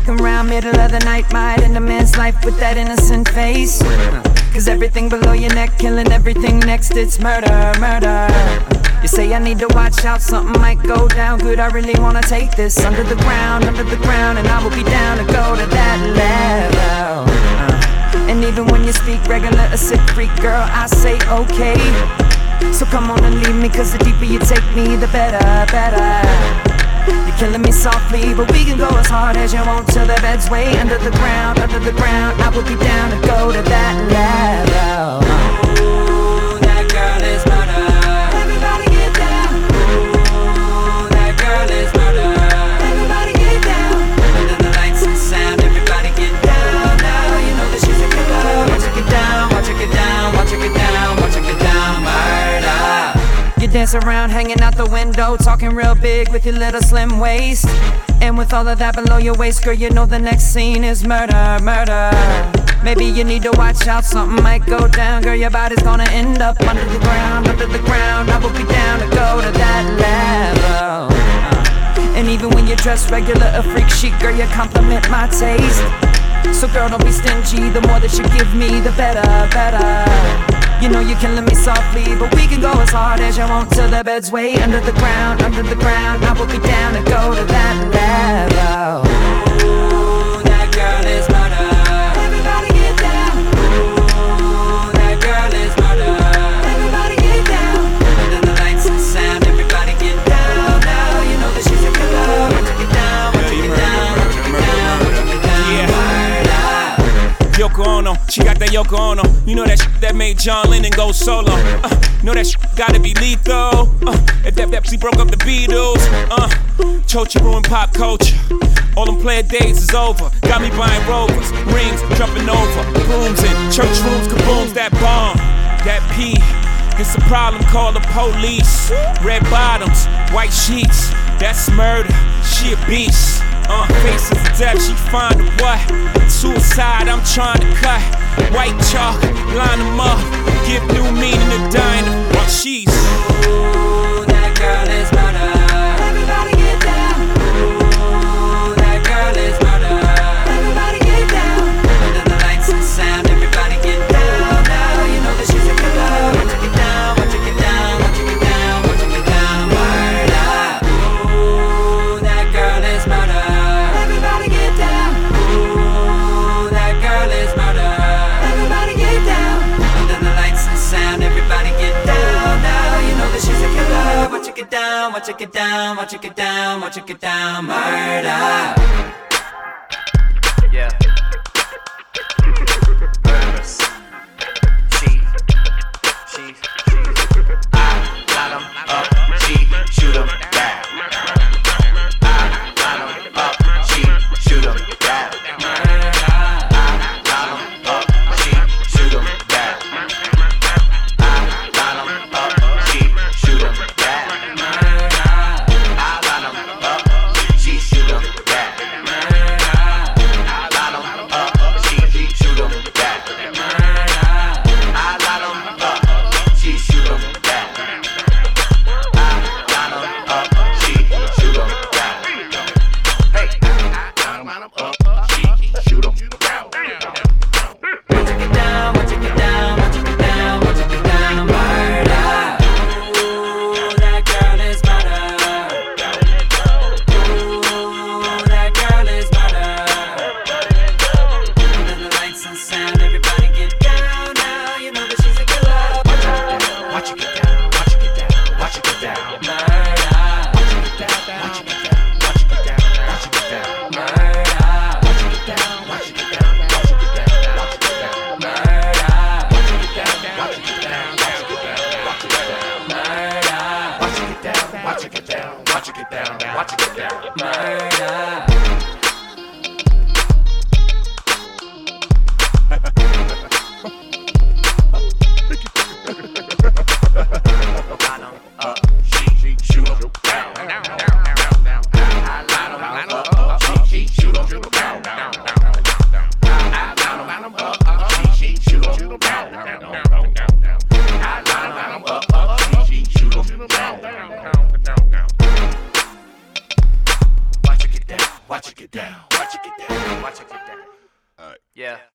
Walking around middle of the night, might end a man's life with that innocent face. Cause everything below your neck, killing everything next, it's murder, murder. You say I need to watch out, something might go down good. I really wanna take this under the ground, and I will be down to go to that level. And even when you speak regular, a sick freak, girl, I say okay. So come on and leave me, cause the deeper you take me, the better, better. You're killing me softly, but we can go as hard as you want till the bed's way under the ground, I will be down to go to that level. Ooh, that girl is murder. Everybody get down. Ooh, that girl is murder. Everybody get down. Under the lights and sound, everybody get down. Now you know that she's a killer. Watch her get down, watch her get down, watch her get down, watch her get down, murder. You dance around, hanging out the window, talking real big with your little slim waist. And with all of that below your waist, girl, you know the next scene is murder, murder. Maybe you need to watch out, something might go down. Girl, your body's gonna end up under the ground, I will be down to go to that level. And even when you dress regular, a freak chic, girl, you compliment my taste. So girl, don't be stingy, the more that you give me, the better, better. You know you're killing me softly, but we can go as hard as you want till the bed's way under the ground, I will be down to go to that level. Ooh, that girl is murder. Everybody get down. Ooh, that girl is murder. Everybody get down. Under the lights and sound, everybody get down. Now you know that she's a killer. Watch her get down, watch her get down, watch her get down, watch her get down, murder. Yoko Ono, she got that Yoko Ono. You know that shit that made John Lennon go solo. Know that shit gotta be lethal. If that Pepsi broke up the Beatles. Chochi ruined pop culture. All them player days is over. Got me buying Rovers, rings, jumping over, brooms in church rooms, kabooms, that bomb, that pee. It's a problem, call the police. Red bottoms, white sheets, that's murder. She a beast. Faces of death, she find a what? Suicide, I'm trying to cut. White chalk, line them up. Give new meaning to dying to one she's. Ooh, that girl is murder. Everybody get down. Ooh, that girl is murder. Everybody get down. Under the lights and sound, everybody get down. Now you know that she's a killer. Watch her get down, watch her get down, watch her get down, watch her get down, murder. Ooh, that girl is murder. Everybody get down. Ooh, that girl is murder. Everybody get down. Under the lights and sound, everybody get down. Now you know that she's a killer. Watch her get down, watch her get down, watch her get down, watch her get down, murder. Yeah. Murderous. She. I got 'em up. She shoot 'em down. I got 'em up. She shoot 'em down. I got 'em up. She shoot 'em down. I got 'em up. She shoot 'em down. I got 'em up. She shoot 'em down. I got 'em up. She shoot 'em down. I got 'em up. She shoot 'em down. I got 'em up. She shoot 'em down. Hey, I got 'em up. She shoot 'em down. Watch her get down, watch her get down, watch her get down, watch her get down, murder. Ooh, that girl is murder. Ooh, that girl is murder. Under the lights and sound, everybody get down. Now you know that she's a killer. Watch her get down. Watch her get down. Watch her get down. Murder. Watch her get down. Watch her get down. Watch her get down. Watch her get down. Murder. Watch her get down. Watch her get down. Watch her get down. Watch her get down. Murder. Watch her get down. Watch her get down. Watch her get down. Watch her get down. Murder. Watch her get down. Watch her get down. Watch her get down. Watch her get down. Murder. Line 'em up. She shoot 'em down. I line 'em up. She shoot 'em down. I line 'em up. She shoot 'em down. I line 'em up. She shoot 'em down. Watch her get down. Watch it get down. Watch it get down. Watch it get down. All right. Yeah.